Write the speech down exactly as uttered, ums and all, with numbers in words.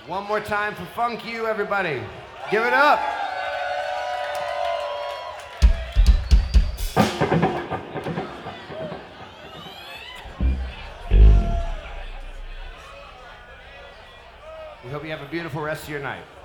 One more time for Funk You, everybody. Give it up. We hope you have a beautiful rest of your night.